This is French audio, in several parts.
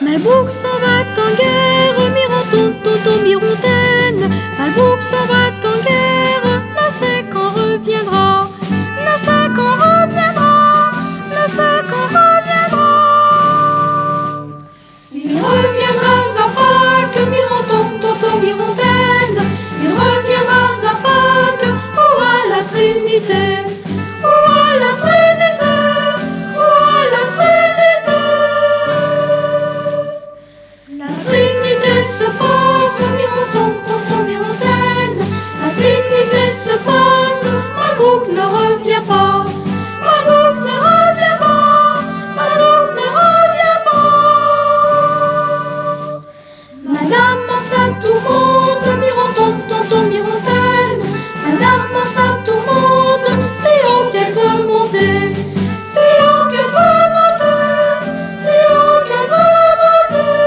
Malbrook s'en va en guerre, Mironton, tonton, Mirontaine. Malbrook s'en va en guerre, ne sait quand reviendra, ne sait quand reviendra, ne sait quand reviendra. Il reviendra à Pâques, Mironton, tonton, Mirontaine. Il reviendra à Pâques, ou à la Trinité, ou à la Trinité, ou à la Trinité. La Trinité se passe, Mironton, tonton, Mirontaine. La Trinité se passe, Malbrook ne revient pas, Malbrook ne revient pas, Malbrook ne revient pas. Madame en sa tourmente, Mironton, tonton, Mirontaine. Madame en sa tourmente, si haut qu'elle peut monter, si haut qu'elle peut monter, si haut qu'elle peut monter.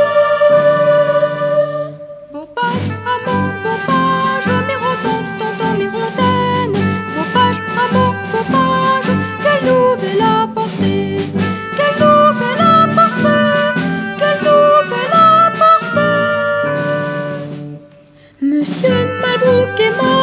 Beau page, à mon beau page, Mironton, tonton, Mirontaine. Beau page, à mon beau page, quelle nouvelle apporter, quelle nouvelle apporter, quelle nouvelle apporter. Monsieur Malbrook est mort.